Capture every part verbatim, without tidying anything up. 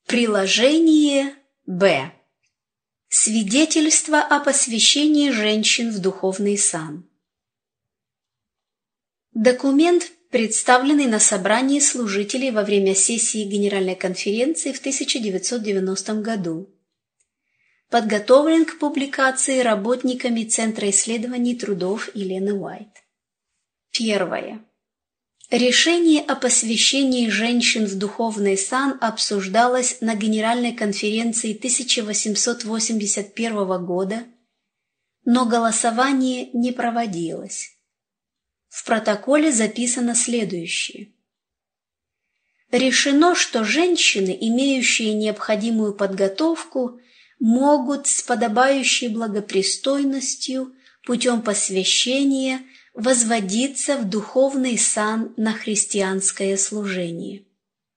Приложение Б. Свидетельство о посвящении женщин в духовный сан. Документ, представленный на собрании служителей во время сессии Генеральной конференции в тысяча девятьсот девяностом году. Подготовлен к публикации работниками Центра исследований трудов Елены Уайт. Первое. Решение о посвящении женщин в духовный сан обсуждалось на Генеральной конференции тысяча восемьсот восемьдесят первого года, но голосование не проводилось. В протоколе записано следующее. Решено, что женщины, имеющие необходимую подготовку, могут с подобающей благопристойностью путем посвящения возводиться в духовный сан на христианское служение.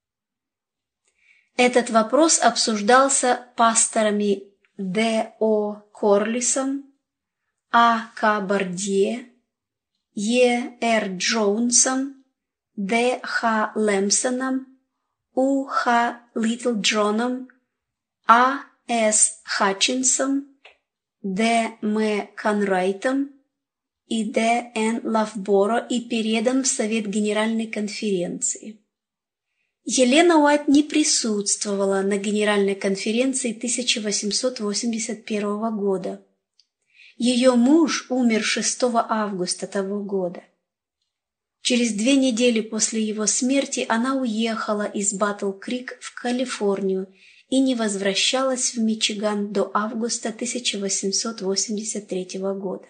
Этот вопрос обсуждался пасторами Д. О. Корлисом, А. К. Бардье, Е. Р. Джонсом, Д. Х. Лэмпсоном, У. Х. Литлджоном, А. С. Хатчинсом, Д. М. Конрайтом и Д. Н. Лавборо и передан в Совет Генеральной конференции. Елена Уайт не присутствовала на Генеральной конференции тысяча восемьсот восемьдесят первого года. Ее муж умер шестого августа того года. Через две недели после его смерти она уехала из Батл-Крик в Калифорнию и не возвращалась в Мичиган до августа тысяча восемьсот восемьдесят третьего года.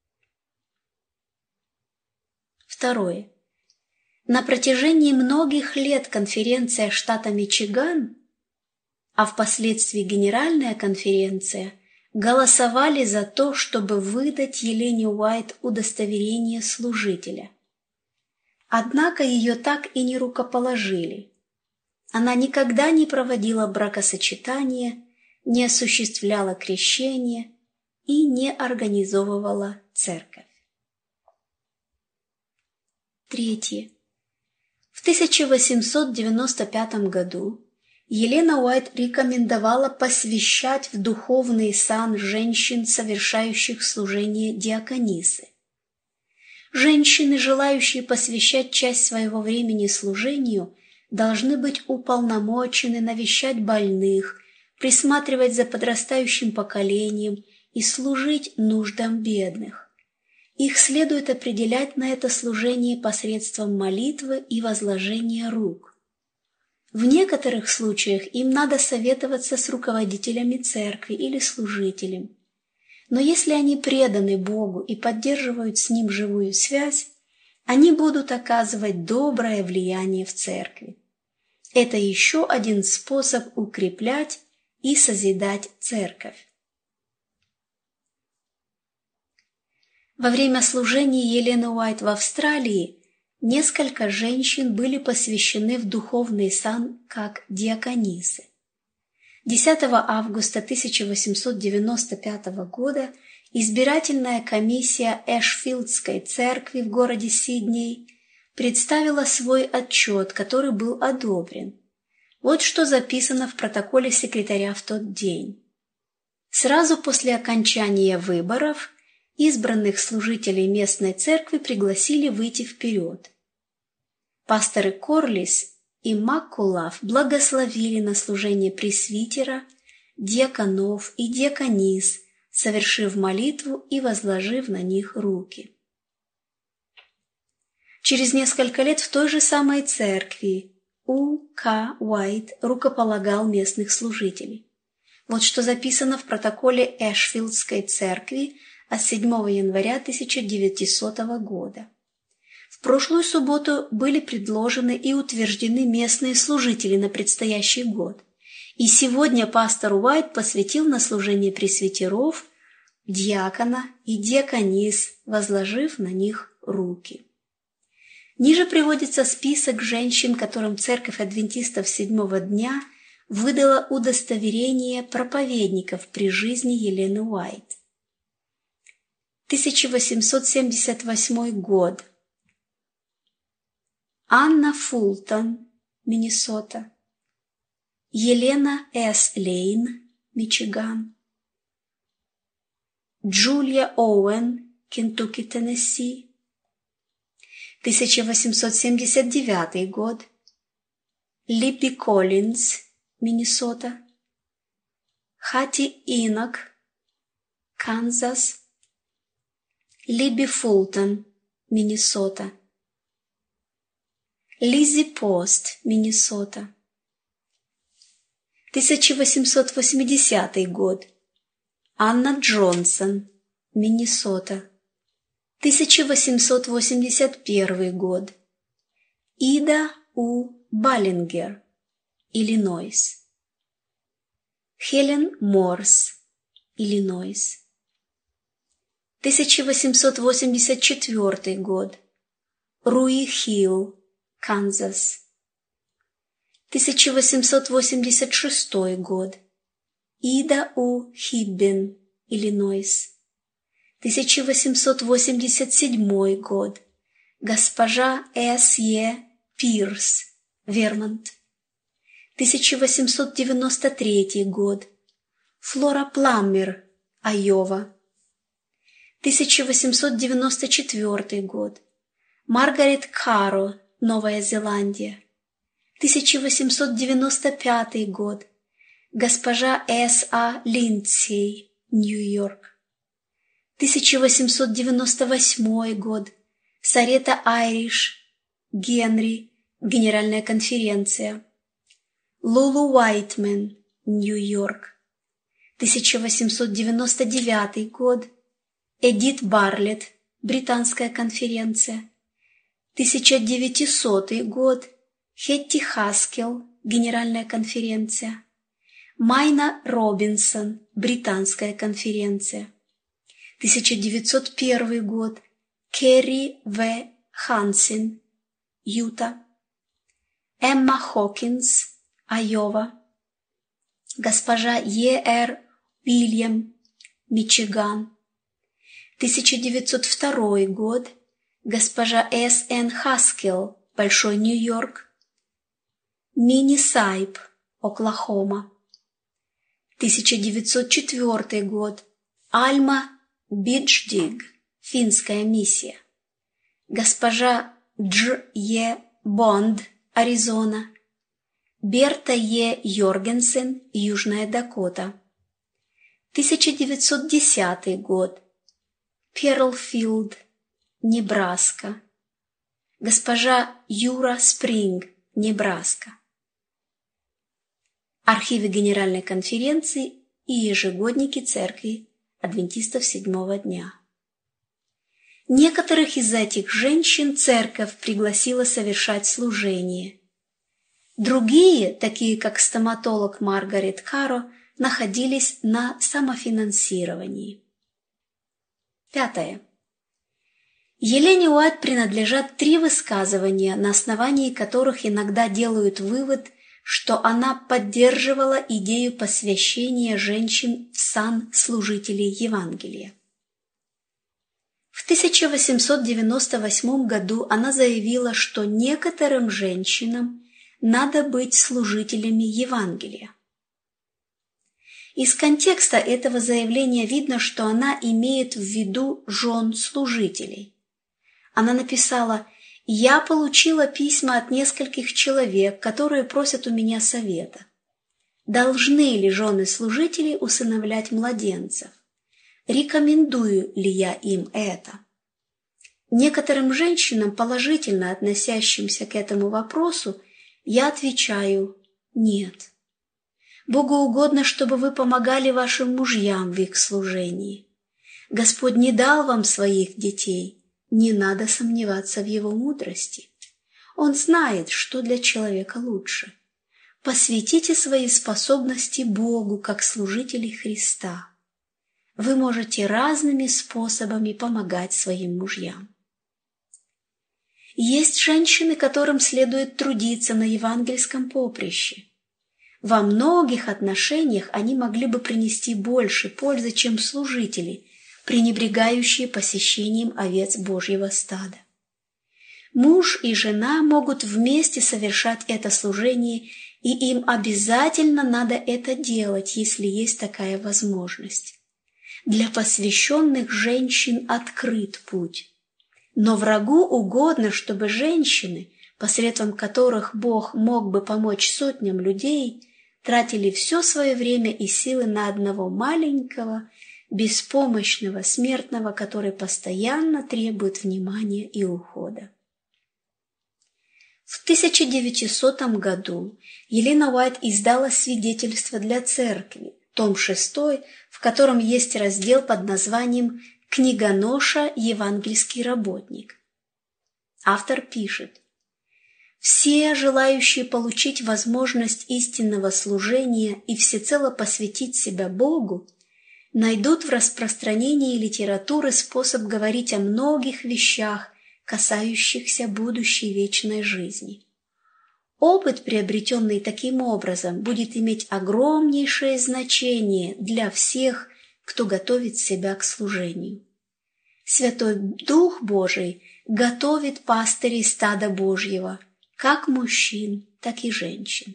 Второе. На протяжении многих лет конференция штата Мичиган, а впоследствии Генеральная конференция, голосовали за то, чтобы выдать Елене Уайт удостоверение служителя. Однако ее так и не рукоположили. Она никогда не проводила бракосочетание, не осуществляла крещение и не организовывала церковь. Третье. В тысяча восемьсот девяносто пятом году Елена Уайт рекомендовала посвящать в духовный сан женщин, совершающих служение диаконисы. Женщины, желающие посвящать часть своего времени служению, должны быть уполномочены навещать больных, присматривать за подрастающим поколением и служить нуждам бедных. Их следует определять на это служение посредством молитвы и возложения рук. В некоторых случаях им надо советоваться с руководителями церкви или служителем. Но если они преданы Богу и поддерживают с Ним живую связь, они будут оказывать доброе влияние в церкви. Это еще один способ укреплять и созидать церковь. Во время служения Елены Уайт в Австралии несколько женщин были посвящены в духовный сан как диаконисы. десятого августа тысяча восемьсот девяносто пятого года избирательная комиссия Эшфилдской церкви в городе Сидней представила свой отчет, который был одобрен. Вот что записано в протоколе секретаря в тот день. Сразу после окончания выборов избранных служителей местной церкви пригласили выйти вперед. Пасторы Корлис и Маккулав благословили на служение пресвитера, диаконов и диаконис, совершив молитву и возложив на них руки. Через несколько лет в той же самой церкви У. К. Уайт рукополагал местных служителей. Вот что записано в протоколе Эшфилдской церкви от седьмого января тысяча девятисотого года. В прошлую субботу были предложены и утверждены местные служители на предстоящий год, и сегодня пастор Уайт посвятил на служение пресвитеров, диакона и диаконис, возложив на них руки. Ниже приводится список женщин, которым Церковь адвентистов седьмого дня выдала удостоверение проповедников при жизни Елены Уайт. тысяча восемьсот семьдесят восьмой год. Анна Фултон, Миннесота. Елена С. Лейн, Мичиган. Джулия Оуэн, Кентукки, Теннесси. тысяча восемьсот семьдесят девятый год. Либби Коллинз, Миннесота. Хати Инок, Канзас. Либби Фултон, Миннесота. Лиззи Пост, Миннесота. тысяча восемьсот восьмидесятый год. Анна Джонсон, Миннесота. тысяча восемьсот восемьдесят первый год. Ида У. Баллингер, Иллинойс. Хелен Морс, Иллинойс. тысяча восемьсот восемьдесят четвёртый год. Руи Хилл, Канзас. тысяча восемьсот восемьдесят шестой год. Ида У. Хиббин, Иллинойс. тысяча восемьсот восемьдесят седьмой год. Госпожа С. Е. Пирс, Вермонт. тысяча восемьсот девяносто третий год. Флора Пламмер, Айова. тысяча восемьсот девяносто четвёртый год. Маргарет Каро, Новая Зеландия. тысяча восемьсот девяносто пятый год. Госпожа С. А. Линдсей, Нью-Йорк. тысяча восемьсот девяносто восьмой год. Сарета Айриш, Генри, Генеральная конференция. Лулу Уайтмен, Нью-Йорк. тысяча восемьсот девяносто девятый год. Эдит Барлетт, Британская конференция. тысяча девятисотый год. Хетти Хаскел, Генеральная конференция. Майна Робинсон, Британская конференция. тысяча девятьсот первый год. Керри В. Хансен, Юта. Эмма Хокинс, Айова. Госпожа Е. Р. Уильям, Мичиган. тысяча девятьсот второй год. Госпожа С. Н. Хаскел, Большой Нью-Йорк. Мини Сайп, Оклахома. тысяча девятьсот четвёртый год. Альма Бидждиг, Финская миссия. Госпожа Дж. Е. Бонд, Аризона. Берта Е. Йоргенсен, Южная Дакота. тысяча девятьсот десятый год. Перлфилд, Небраска. Госпожа Юра Спринг, Небраска. Архивы Генеральной конференции и ежегодники Церкви Адвентистов Седьмого дня. Некоторых из этих женщин Церковь пригласила совершать служение. Другие, такие как стоматолог Маргарет Каро, находились на самофинансировании. Пятое. Елене Уайт принадлежат три высказывания, на основании которых иногда делают вывод, что она поддерживала идею посвящения женщин в сан служителей Евангелия. В тысяча восемьсот девяносто восьмом году она заявила, что некоторым женщинам надо быть служителями Евангелия. Из контекста этого заявления видно, что она имеет в виду жен служителей. Она написала: «Я получила письма от нескольких человек, которые просят у меня совета. Должны ли жены служителей усыновлять младенцев? Рекомендую ли я им это?» Некоторым женщинам, положительно относящимся к этому вопросу, я отвечаю: «Нет. Богу угодно, чтобы вы помогали вашим мужьям в их служении. Господь не дал вам своих детей, не надо сомневаться в его мудрости. Он знает, что для человека лучше. Посвятите свои способности Богу, как служители Христа. Вы можете разными способами помогать своим мужьям». Есть женщины, которым следует трудиться на евангельском поприще. Во многих отношениях они могли бы принести больше пользы, чем служители, пренебрегающие посещением овец Божьего стада. Муж и жена могут вместе совершать это служение и им обязательно надо это делать, если есть такая возможность. Для посвященных женщин открыт путь. Но врагу угодно, чтобы женщины, посредством которых Бог мог бы помочь сотням людей, тратили все свое время и силы на одного маленького, беспомощного смертного, который постоянно требует внимания и ухода. В тысяча девятисотом году Елена Уайт издала свидетельство для церкви, том шестой, в котором есть раздел под названием «Книгоноша. Евангельский работник». Автор пишет: «Все, желающие получить возможность истинного служения и всецело посвятить себя Богу, найдут в распространении литературы способ говорить о многих вещах, касающихся будущей вечной жизни. Опыт, приобретенный таким образом, будет иметь огромнейшее значение для всех, кто готовит себя к служению. Святой Дух Божий готовит пастырей стада Божьего, как мужчин, так и женщин».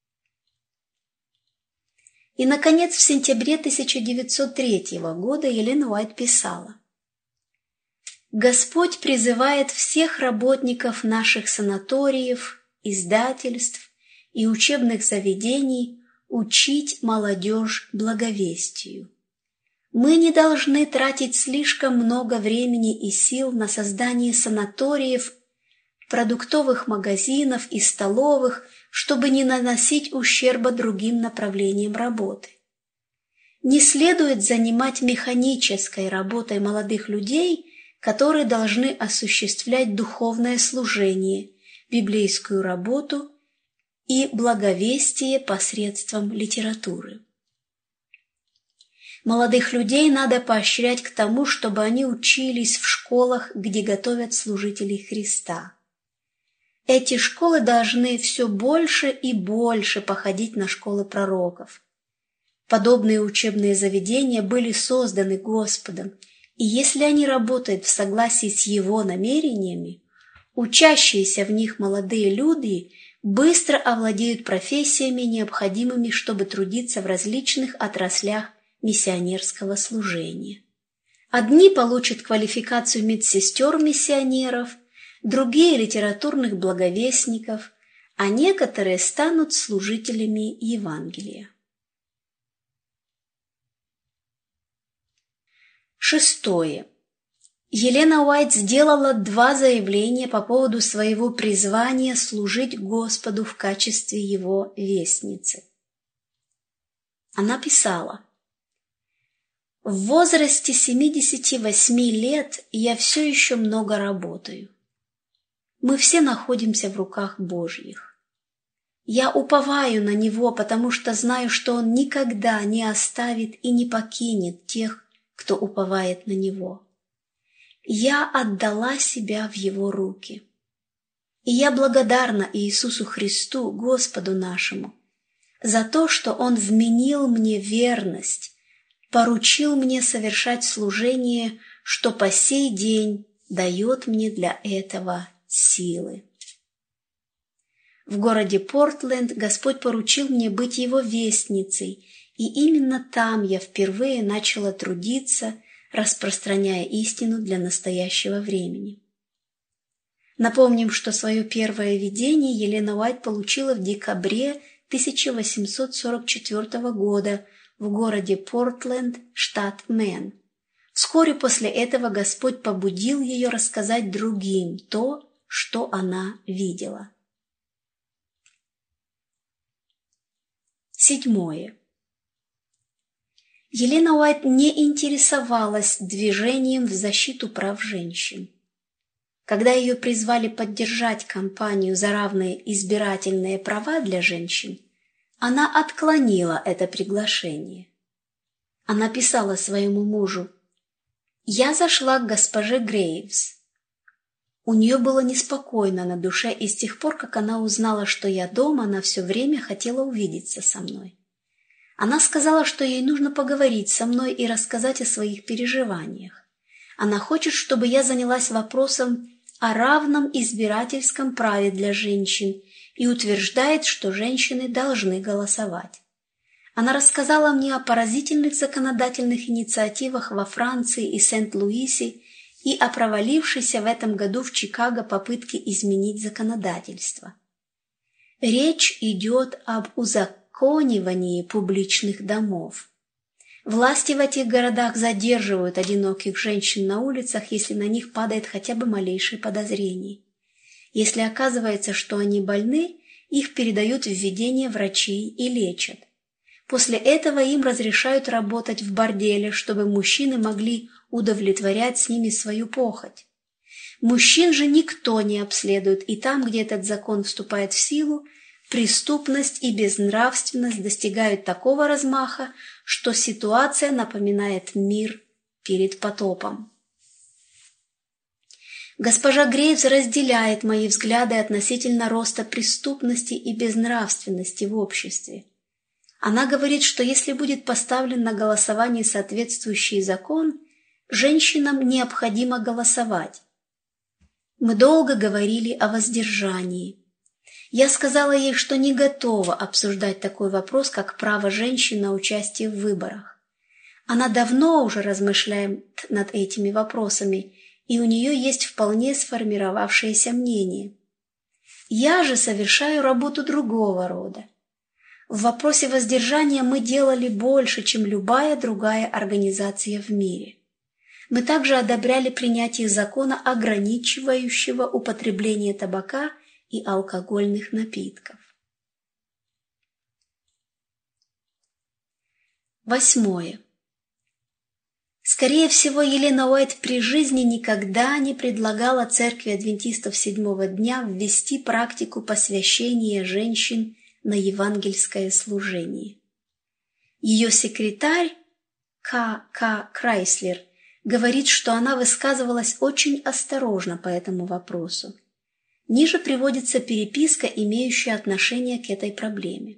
И, наконец, в сентябре тысяча девятьсот третьего года Елена Уайт писала: «Господь призывает всех работников наших санаториев, издательств и учебных заведений учить молодежь благовестию. Мы не должны тратить слишком много времени и сил на создание санаториев, продуктовых магазинов и столовых, чтобы не наносить ущерба другим направлениям работы. Не следует занимать механической работой молодых людей, которые должны осуществлять духовное служение, библейскую работу и благовестие посредством литературы. Молодых людей надо поощрять к тому, чтобы они учились в школах, где готовят служителей Христа. Эти школы должны все больше и больше походить на школы пророков. Подобные учебные заведения были созданы Господом, и если они работают в согласии с Его намерениями, учащиеся в них молодые люди быстро овладеют профессиями, необходимыми, чтобы трудиться в различных отраслях миссионерского служения. Одни получат квалификацию медсестер-миссионеров, другие – литературных благовестников, а некоторые станут служителями Евангелия. Шестое. Елена Уайт сделала два заявления по поводу своего призвания служить Господу в качестве Его вестницы. Она писала: «В возрасте семидесяти восьми лет я все еще много работаю. Мы все находимся в руках Божьих. Я уповаю на Него, потому что знаю, что Он никогда не оставит и не покинет тех, кто уповает на Него. Я отдала себя в Его руки. И я благодарна Иисусу Христу, Господу нашему, за то, что Он вменил мне верность, поручил мне совершать служение, что по сей день дает мне для этого силы. В городе Портленд Господь поручил мне быть Его вестницей, и именно там я впервые начала трудиться, распространяя истину для настоящего времени. Напомним, что свое первое видение Елена Уайт получила в декабре тысяча восемьсот сорок четвёртого года в городе Портленд, штат Мэн. Вскоре после этого Господь побудил ее рассказать другим то, что она видела. Седьмое. Елена Уайт не интересовалась движением в защиту прав женщин. Когда ее призвали поддержать кампанию за равные избирательные права для женщин, она отклонила это приглашение. Она писала своему мужу: «Я зашла к госпоже Грейвс. У нее было неспокойно на душе, и с тех пор, как она узнала, что я дома, она все время хотела увидеться со мной. Она сказала, что ей нужно поговорить со мной и рассказать о своих переживаниях. Она хочет, чтобы я занялась вопросом о равном избирательском праве для женщин и утверждает, что женщины должны голосовать. Она рассказала мне о поразительных законодательных инициативах во Франции и Сент-Луисе и о провалившейся в этом году в Чикаго попытке изменить законодательство. Речь идет об узаконивании публичных домов. Власти в этих городах задерживают одиноких женщин на улицах, если на них падает хотя бы малейшее подозрение. Если оказывается, что они больны, их передают в ведение врачей и лечат. После этого им разрешают работать в борделе, чтобы мужчины могли удовлетворять с ними свою похоть. Мужчин же никто не обследует, и там, где этот закон вступает в силу, преступность и безнравственность достигают такого размаха, что ситуация напоминает мир перед потопом. Госпожа Грейвс разделяет мои взгляды относительно роста преступности и безнравственности в обществе. Она говорит, что если будет поставлен на голосование соответствующий закон, женщинам необходимо голосовать. Мы долго говорили о воздержании. Я сказала ей, что не готова обсуждать такой вопрос, как право женщин на участие в выборах. Она давно уже размышляет над этими вопросами, и у нее есть вполне сформировавшееся мнение. Я же совершаю работу другого рода. В вопросе воздержания мы делали больше, чем любая другая организация в мире. Мы также одобряли принятие закона, ограничивающего употребление табака и алкогольных напитков. Восьмое. Скорее всего, Елена Уайт при жизни никогда не предлагала Церкви Адвентистов Седьмого дня ввести практику посвящения женщин на евангельское служение. Ее секретарь К К Крайслер говорит, что она высказывалась очень осторожно по этому вопросу. Ниже приводится переписка, имеющая отношение к этой проблеме.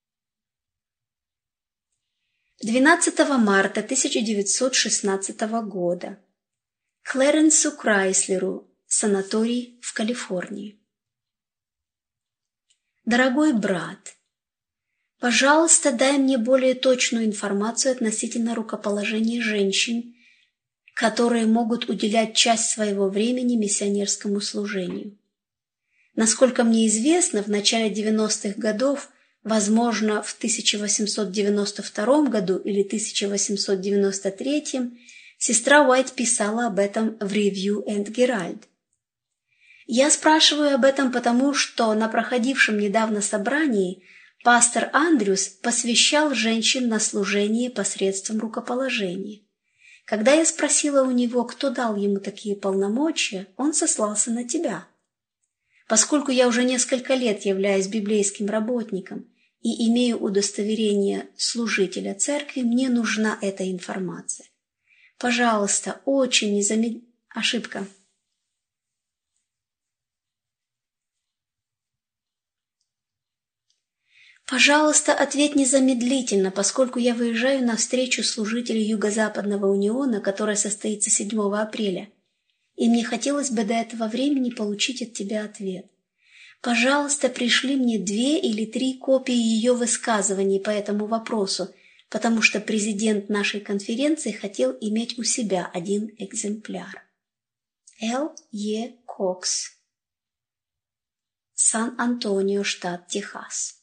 двенадцатого марта тысяча девятьсот шестнадцатого года. Клэренсу Крайслеру, санаторий в Калифорнии. Дорогой брат, пожалуйста, дай мне более точную информацию относительно рукоположения женщин, которые могут уделять часть своего времени миссионерскому служению. Насколько мне известно, в начале девяностых годов, возможно, в тысяча восемьсот девяносто втором году или тысяча восемьсот девяносто третьем, сестра Уайт писала об этом в Review and Herald. Я спрашиваю об этом потому, что на проходившем недавно собрании пастор Андрюс посвящал женщин на служение посредством рукоположения. Когда я спросила у него, кто дал ему такие полномочия, он сослался на тебя. Поскольку я уже несколько лет являюсь библейским работником и имею удостоверение служителя церкви, мне нужна эта информация. Пожалуйста, очень незамедлительно... Ошибка. Пожалуйста, ответь незамедлительно, поскольку я выезжаю на встречу служителей Юго-Западного униона, которая состоится седьмого апреля, и мне хотелось бы до этого времени получить от тебя ответ. Пожалуйста, пришли мне две или три копии ее высказываний по этому вопросу, потому что президент нашей конференции хотел иметь у себя один экземпляр. Л. Е. Кокс, Сан-Антонио, штат Техас.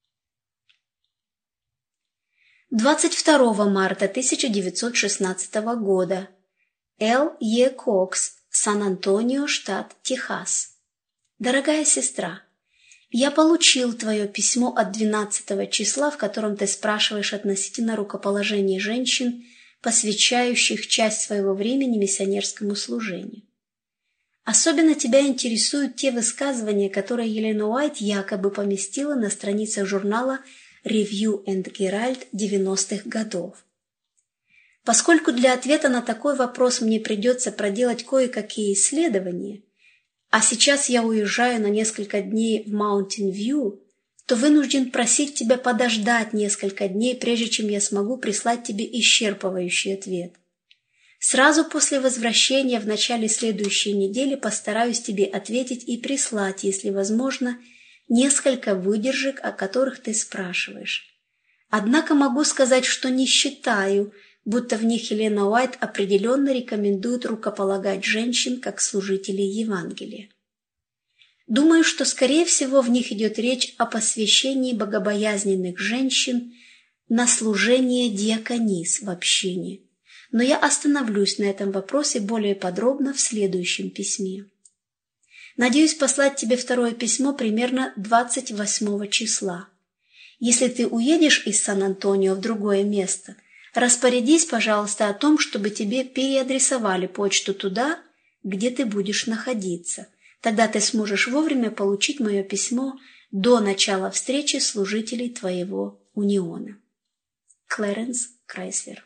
двадцать второго марта тысяча девятьсот шестнадцатого года. Л. Е. Кокс, Сан-Антонио, штат Техас. Дорогая сестра, я получил твое письмо от двенадцатого числа, в котором ты спрашиваешь относительно рукоположения женщин, посвящающих часть своего времени миссионерскому служению. Особенно тебя интересуют те высказывания, которые Елена Уайт якобы поместила на страницах журнала Review and Herald девяностых годов. Поскольку для ответа на такой вопрос мне придется проделать кое-какие исследования, а сейчас я уезжаю на несколько дней в Mountain View, то вынужден просить тебя подождать несколько дней, прежде чем я смогу прислать тебе исчерпывающий ответ. Сразу после возвращения в начале следующей недели постараюсь тебе ответить и прислать, если возможно, несколько выдержек, о которых ты спрашиваешь. Однако могу сказать, что не считаю, будто в них Елена Уайт определенно рекомендует рукополагать женщин как служителей Евангелия. Думаю, что, скорее всего, в них идет речь о посвящении богобоязненных женщин на служение диаконис в общине, но я остановлюсь на этом вопросе более подробно в следующем письме. Надеюсь послать тебе второе письмо примерно двадцать восьмого числа. Если ты уедешь из Сан-Антонио в другое место, распорядись, пожалуйста, о том, чтобы тебе переадресовали почту туда, где ты будешь находиться. Тогда ты сможешь вовремя получить мое письмо до начала встречи служителей твоего униона. Клэренс Крайслер.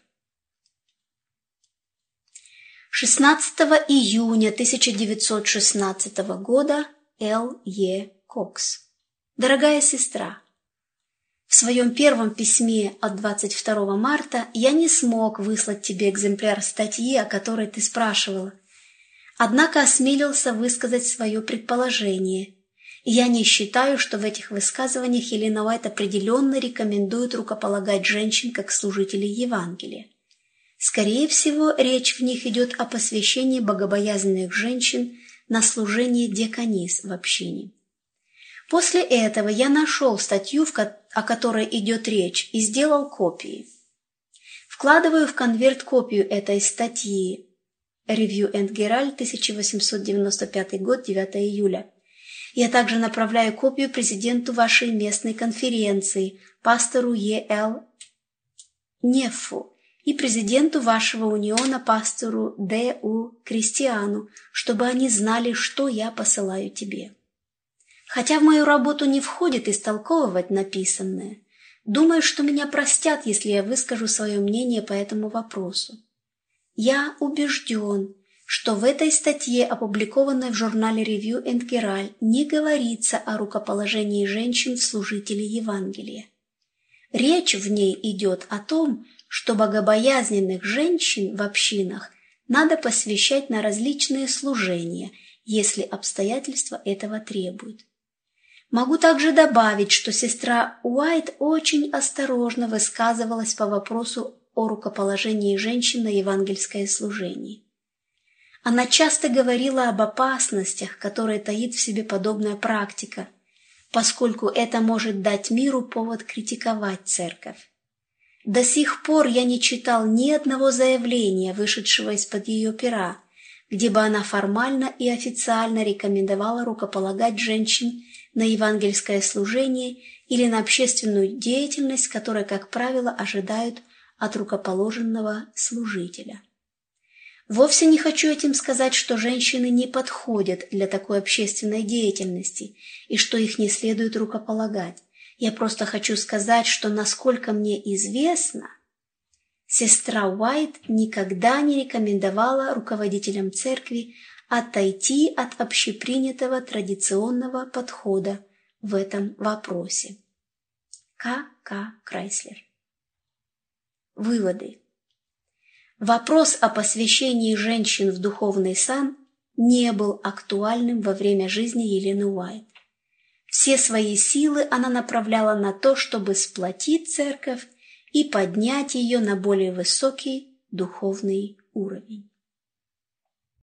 шестнадцатого июня тысяча девятьсот шестнадцатого года Л. Е. Кокс. Дорогая сестра, в своем первом письме от двадцать второго марта я не смог выслать тебе экземпляр статьи, о которой ты спрашивала, однако осмелился высказать свое предположение. Я не считаю, что в этих высказываниях Елена Уайт определенно рекомендует рукополагать женщин как служителей Евангелия. Скорее всего, речь в них идет о посвящении богобоязненных женщин на служение диаконис в общине. После этого я нашел статью, о которой идет речь, и сделал копии. Вкладываю в конверт копию этой статьи Review and Herald, тысяча восемьсот девяносто пятый год, девятого июля. Я также направляю копию президенту вашей местной конференции, пастору Е. Л. Неффу, и президенту вашего униона, пастору Д. У. Кристиану, чтобы они знали, что я посылаю тебе. Хотя в мою работу не входит истолковывать написанное, думаю, что меня простят, если я выскажу свое мнение по этому вопросу. Я убежден, что в этой статье, опубликованной в журнале Review and Herald, не говорится о рукоположении женщин в служители Евангелия. Речь в ней идет о том, что богобоязненных женщин в общинах надо посвящать на различные служения, если обстоятельства этого требуют. Могу также добавить, что сестра Уайт очень осторожно высказывалась по вопросу о рукоположении женщин на евангельское служение. Она часто говорила об опасностях, которые таит в себе подобная практика, поскольку это может дать миру повод критиковать церковь. До сих пор я не читал ни одного заявления, вышедшего из-под ее пера, где бы она формально и официально рекомендовала рукополагать женщин на евангельское служение или на общественную деятельность, которой, как правило, ожидают от рукоположенного служителя. Вовсе не хочу этим сказать, что женщины не подходят для такой общественной деятельности и что их не следует рукополагать. Я просто хочу сказать, что, насколько мне известно, сестра Уайт никогда не рекомендовала руководителям церкви отойти от общепринятого традиционного подхода в этом вопросе. К. К. Крайслер. Выводы. Вопрос о посвящении женщин в духовный сан не был актуальным во время жизни Елены Уайт. Все свои силы она направляла на то, чтобы сплотить церковь и поднять ее на более высокий духовный уровень.